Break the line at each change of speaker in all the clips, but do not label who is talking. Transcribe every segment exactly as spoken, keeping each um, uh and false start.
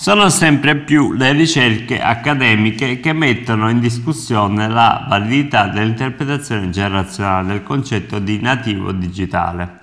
Sono sempre più le ricerche accademiche che mettono in discussione la validità dell'interpretazione generazionale del concetto di nativo digitale,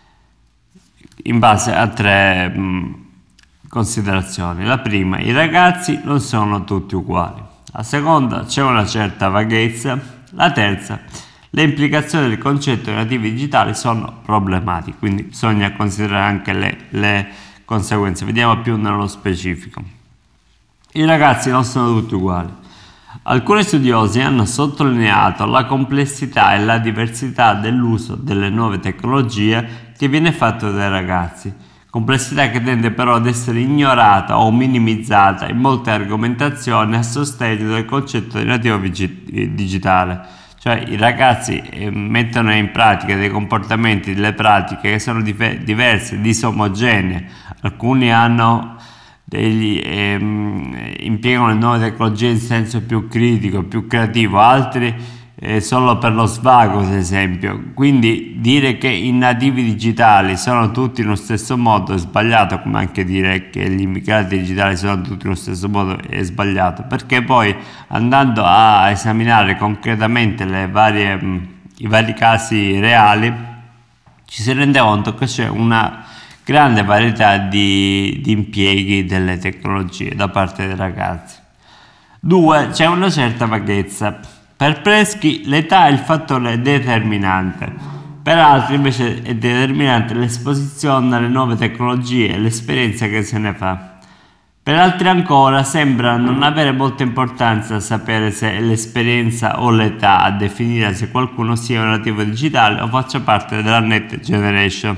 in base a tre mh, considerazioni. La prima, i ragazzi non sono tutti uguali. La seconda, c'è una certa vaghezza. La terza, le implicazioni del concetto di nativi digitali sono problematiche, quindi bisogna considerare anche le, le conseguenze. Vediamo più nello specifico. I ragazzi non sono tutti uguali. Alcuni studiosi hanno sottolineato la complessità e la diversità dell'uso delle nuove tecnologie che viene fatto dai ragazzi, complessità che tende però ad essere ignorata o minimizzata in molte argomentazioni a sostegno del concetto di nativo digitale. Cioè i ragazzi eh, mettono in pratica dei comportamenti, delle pratiche che sono dif- diverse, disomogenee. Alcuni hanno degli, ehm, impiegano le nuove tecnologie in senso più critico, più creativo, altri eh, solo per lo svago, ad esempio. Quindi dire che i nativi digitali sono tutti nello stesso modo è sbagliato, come anche dire che gli immigrati digitali sono tutti nello stesso modo è sbagliato, perché poi andando a esaminare concretamente le varie, mh, i vari casi reali ci si rende conto che c'è una grande varietà di, di impieghi delle tecnologie da parte dei ragazzi. Due, c'è una certa vaghezza. Per Preschi l'età è il fattore determinante, per altri invece è determinante l'esposizione alle nuove tecnologie e l'esperienza che se ne fa. Per altri ancora sembra non avere molta importanza sapere se è l'esperienza o l'età a definire se qualcuno sia un nativo digitale o faccia parte della Next Generation.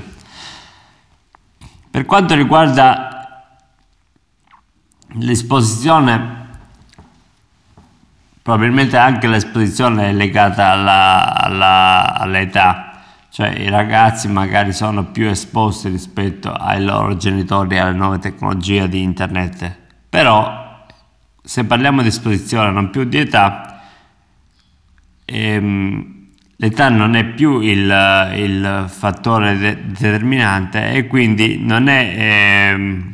Per quanto riguarda l'esposizione, probabilmente anche l'esposizione è legata alla, alla, all'età, cioè i ragazzi magari sono più esposti rispetto ai loro genitori e alle nuove tecnologie di internet. Però se parliamo di esposizione, non più di età, ehm, l'età non è più il, il fattore de- determinante e quindi non è ehm,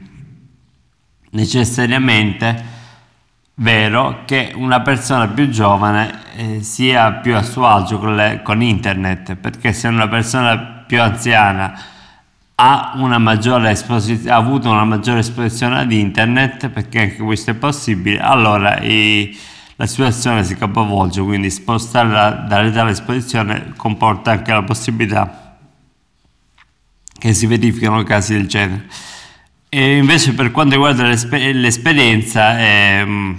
necessariamente vero che una persona più giovane eh, sia più a suo agio con, le, con internet, perché se una persona più anziana ha una maggiore esposizione, ha avuto una maggiore esposizione ad internet, perché anche questo è possibile, allora i, la situazione si capovolge, quindi spostarla dall'età all'esposizione comporta anche la possibilità che si verificano casi del genere. E invece per quanto riguarda l'esper- l'esperienza ehm,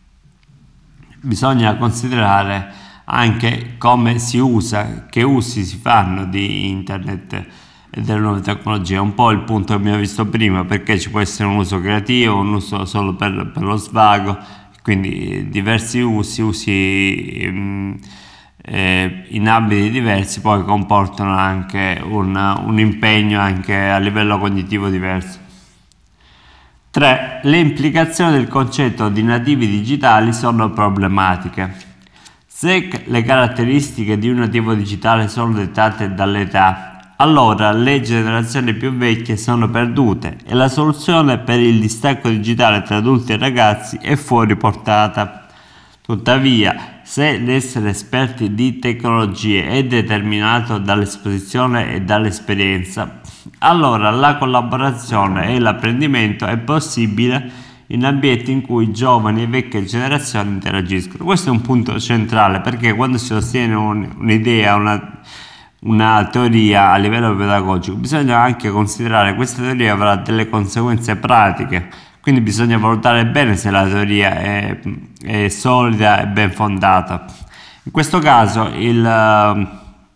bisogna considerare anche come si usa, che usi si fanno di internet e delle nuove tecnologie. Un po' il punto che abbiamo visto prima, perché ci può essere un uso creativo, un uso solo per, per lo svago, quindi diversi usi, usi ehm, eh, in ambiti diversi poi comportano anche un, un impegno anche a livello cognitivo diverso. tre. Le implicazioni del concetto di nativi digitali sono problematiche. Se le caratteristiche di un nativo digitale sono dettate dall'età, allora le generazioni più vecchie sono perdute e la soluzione per il distacco digitale tra adulti e ragazzi è fuori portata. Tuttavia, se l'essere esperti di tecnologie è determinato dall'esposizione e dall'esperienza, allora la collaborazione e l'apprendimento è possibile in ambienti in cui giovani e vecchie generazioni interagiscono. Questo è un punto centrale, perché quando si sostiene un, un'idea, una, una teoria a livello pedagogico, bisogna anche considerare che questa teoria avrà delle conseguenze pratiche, quindi bisogna valutare bene se la teoria è, è solida e ben fondata. In questo caso il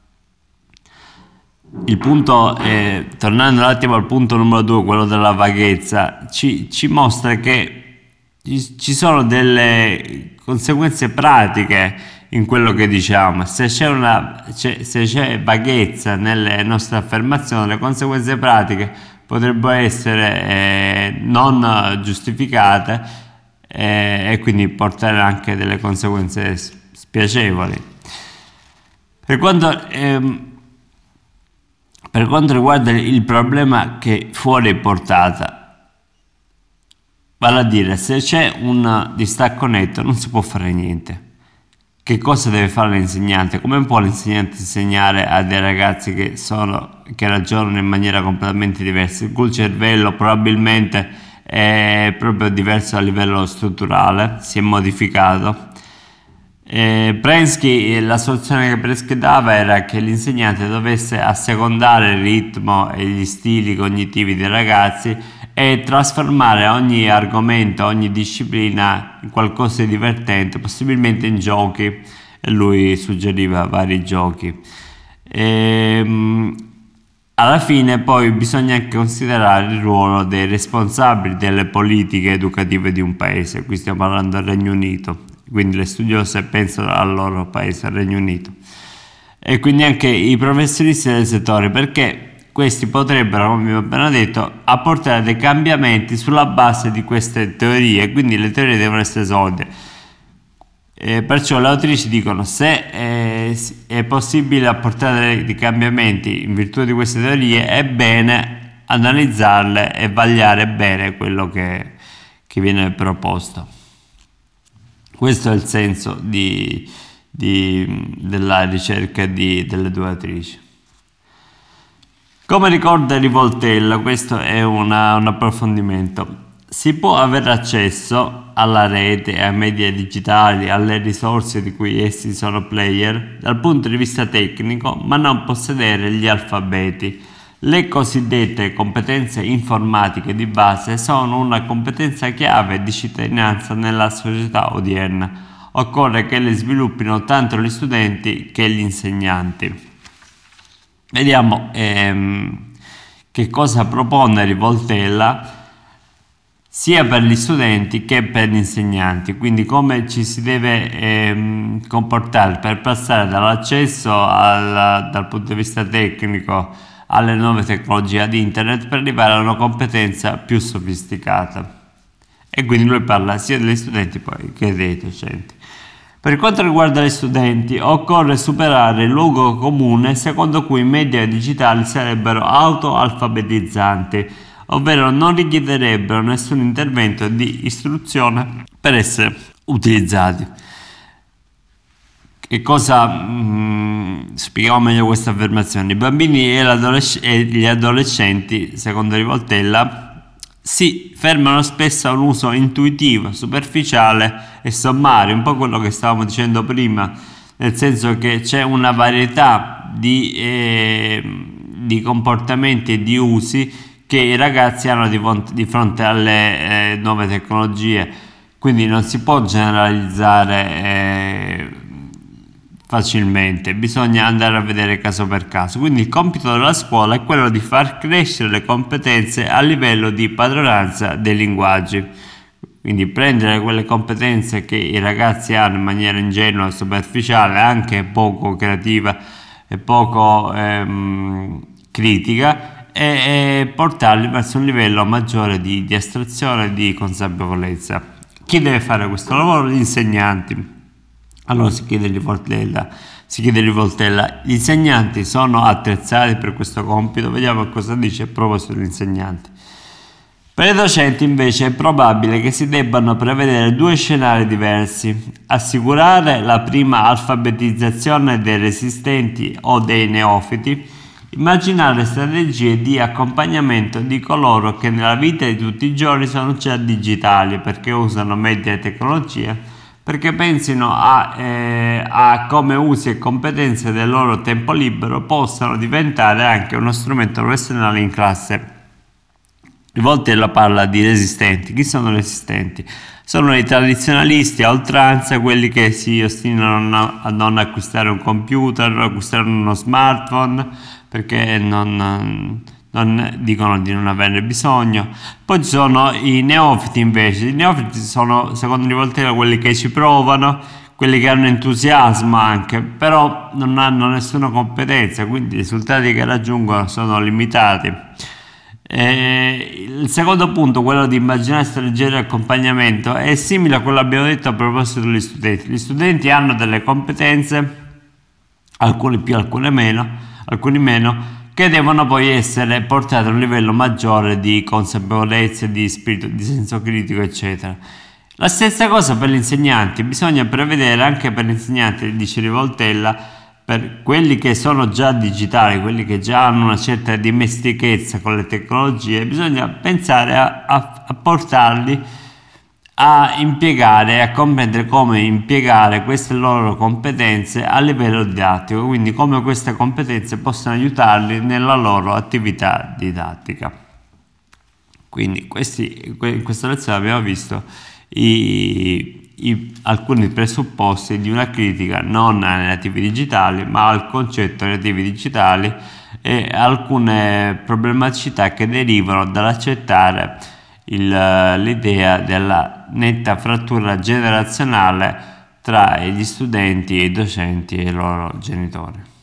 Il punto, è, tornando un attimo al punto numero due, quello della vaghezza, ci, ci mostra che ci sono delle conseguenze pratiche in quello che diciamo. Se c'è, una, c'è, se c'è vaghezza nelle nostre affermazioni, le conseguenze pratiche potrebbero essere eh, non giustificate eh, e quindi portare anche delle conseguenze spiacevoli. Per quanto... Ehm, Per quanto riguarda il problema che fuori è portata, Vale a dire, se c'è un distacco netto non si può fare niente. Che cosa deve fare l'insegnante? Come può l'insegnante insegnare a dei ragazzi che, sono, che ragionano in maniera completamente diversa? Il cui cervello probabilmente è proprio diverso a livello strutturale, si è modificato. Eh, Prensky, la soluzione che Prensky dava era che l'insegnante dovesse assecondare il ritmo e gli stili cognitivi dei ragazzi e trasformare ogni argomento, ogni disciplina in qualcosa di divertente, possibilmente in giochi, e lui suggeriva vari giochi. E, alla fine poi bisogna anche considerare il ruolo dei responsabili delle politiche educative di un paese. Qui stiamo parlando del Regno Unito, quindi le studiose pensano al loro paese, al Regno Unito, e quindi anche i professionisti del settore, perché questi potrebbero, come ho appena detto, apportare dei cambiamenti sulla base di queste teorie, quindi le teorie devono essere solide. Eh, perciò le autrici dicono: se eh, è possibile apportare dei cambiamenti in virtù di queste teorie, è bene analizzarle e vagliare bene quello che, che viene proposto. Questo è il senso di, di, della ricerca di, delle due autrici. Come ricorda Rivoltella, questo è una, un approfondimento, si può avere accesso alla rete, ai media digitali, alle risorse di cui essi sono player dal punto di vista tecnico, ma non possedere gli alfabeti. Le cosiddette competenze informatiche di base sono una competenza chiave di cittadinanza nella società odierna. Occorre che le sviluppino tanto gli studenti che gli insegnanti. Vediamo ehm, che cosa propone Rivoltella sia per gli studenti che per gli insegnanti, quindi come ci si deve ehm, comportare per passare dall'accesso alla, dal punto di vista tecnico alle nuove tecnologie ad internet per arrivare a una competenza più sofisticata. E quindi lui parla sia degli studenti poi che dei docenti. Per quanto riguarda gli studenti, occorre superare il luogo comune secondo cui i media digitali sarebbero auto-alfabetizzanti, ovvero non richiederebbero nessun intervento di istruzione per essere utilizzati. Che cosa mh, spieghiamo meglio questa affermazione? I bambini e, l'adolesc- e gli adolescenti, secondo Rivoltella, si fermano spesso a un uso intuitivo, superficiale e sommario, un po' quello che stavamo dicendo prima, nel senso che c'è una varietà di, eh, di comportamenti e di usi che i ragazzi hanno di, di fronte alle eh, nuove tecnologie, quindi non si può generalizzare eh, facilmente, bisogna andare a vedere caso per caso. Quindi il compito della scuola è quello di far crescere le competenze a livello di padronanza dei linguaggi, quindi prendere quelle competenze che i ragazzi hanno in maniera ingenua, superficiale, anche poco creativa e poco ehm, critica, e, e portarli verso un livello maggiore di, di astrazione e di consapevolezza. Chi deve fare questo lavoro? Gli insegnanti. Allora si chiede Rivoltella, si chiede Rivoltella, gli insegnanti sono attrezzati per questo compito? Vediamo cosa dice proprio sugli insegnanti. Per i docenti invece è probabile che si debbano prevedere due scenari diversi: assicurare la prima alfabetizzazione dei resistenti o dei neofiti, immaginare strategie di accompagnamento di coloro che nella vita di tutti i giorni sono già digitali perché usano media e tecnologia, perché pensino a, eh, a come usi e competenze del loro tempo libero possano diventare anche uno strumento professionale in classe. Rivoltella parla di resistenti. Chi sono resistenti? Sono i tradizionalisti a oltranza, quelli che si ostinano a non acquistare un computer, a acquistare uno smartphone, perché non... non dicono di non averne bisogno. Poi ci sono i neofiti invece. I neofiti sono, secondo Rivoltella, quelli che ci provano, quelli che hanno entusiasmo anche, però non hanno nessuna competenza, quindi i risultati che raggiungono sono limitati. E il secondo punto, quello di immaginare strategie di accompagnamento, è simile a quello che abbiamo detto a proposito degli studenti. Gli studenti hanno delle competenze, alcuni più, alcune meno, alcuni meno, che devono poi essere portate a un livello maggiore di consapevolezza, di spirito, di senso critico, eccetera. La stessa cosa per gli insegnanti, bisogna prevedere anche per gli insegnanti, dice Rivoltella, per quelli che sono già digitali, quelli che già hanno una certa dimestichezza con le tecnologie, bisogna pensare a, a, a portarli a impiegare, a comprendere come impiegare queste loro competenze a livello didattico, quindi come queste competenze possono aiutarli nella loro attività didattica. Quindi questi, in questa lezione abbiamo visto i, i, alcuni presupposti di una critica non ai nativi digitali, ma al concetto di nativi digitali e alcune problematicità che derivano dall'accettare l'idea della netta frattura generazionale tra gli studenti e i docenti e i loro genitori.